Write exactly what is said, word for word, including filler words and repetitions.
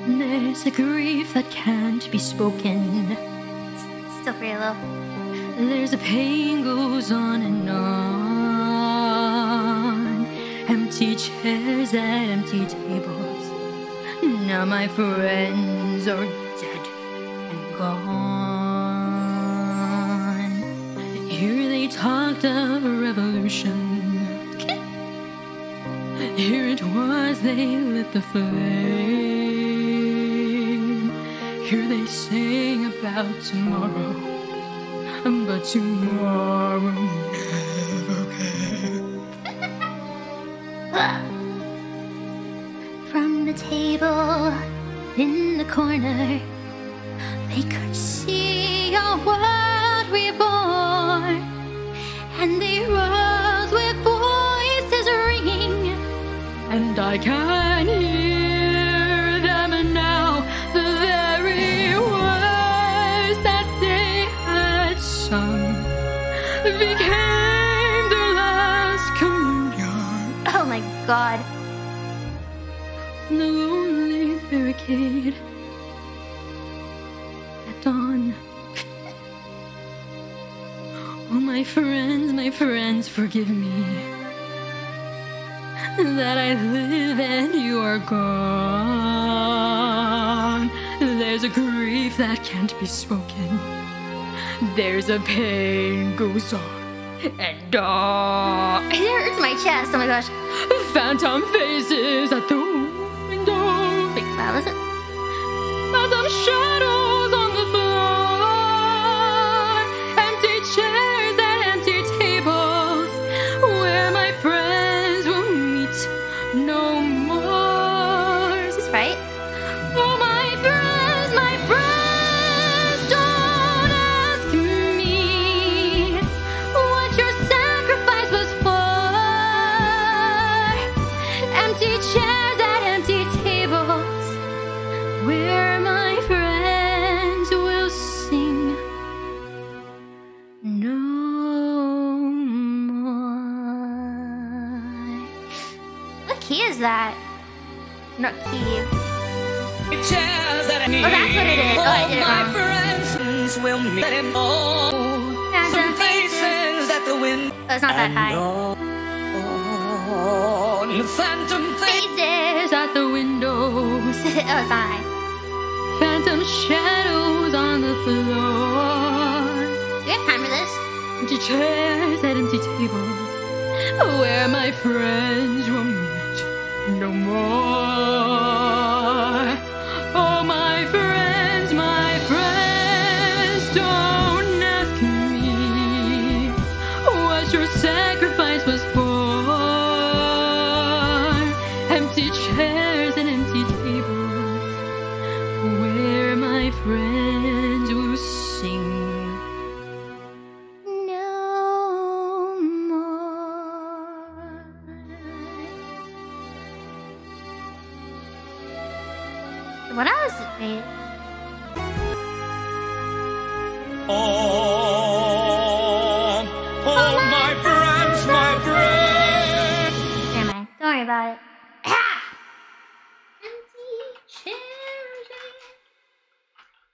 There's a grief that can't be spoken. Still pretty low. There's a pain goes on and on. Empty chairs at empty tables. Now my friends are dead and gone. Here they talked of a revolution. Here it was they lit the flame. Here they sang about tomorrow, but tomorrow never came. From the table in the corner, they could see our world reborn, and they rose with voices ringing, and I can hear them now, the very words that they had sung became their last communion. oh my god. The lonely barricade at dawn. Oh, my friends, my friends, forgive me that I live and you are gone. There's a grief that can't be spoken. There's a pain goes on and on. It hurts my chest, oh my gosh. Phantom faces at the window. Wait, that was it? Phantom shadows on the floor. Empty chairs and empty tables where my friends will meet no more. Is this right? Oh, my friends, my friends, don't ask me what your sacrifice was for. Empty chairs at empty tables where my friends will sing no more. What key is that? Not key. Oh, that's what it is. Oh, I did it wrong. Friends will meet them all. Phantom Some faces at the window. Oh, it's not that high. Phantom faces. Faces at the windows, Oh, it's not high. phantom shadows on the floor. Do we have time for this? Empty chairs at empty tables where my friends will meet no more. Oh, my friends, my friends, don't ask me what your sacrifice was for. Empty chairs and empty tables where my friends will sing No more. What else? Wait. Oh,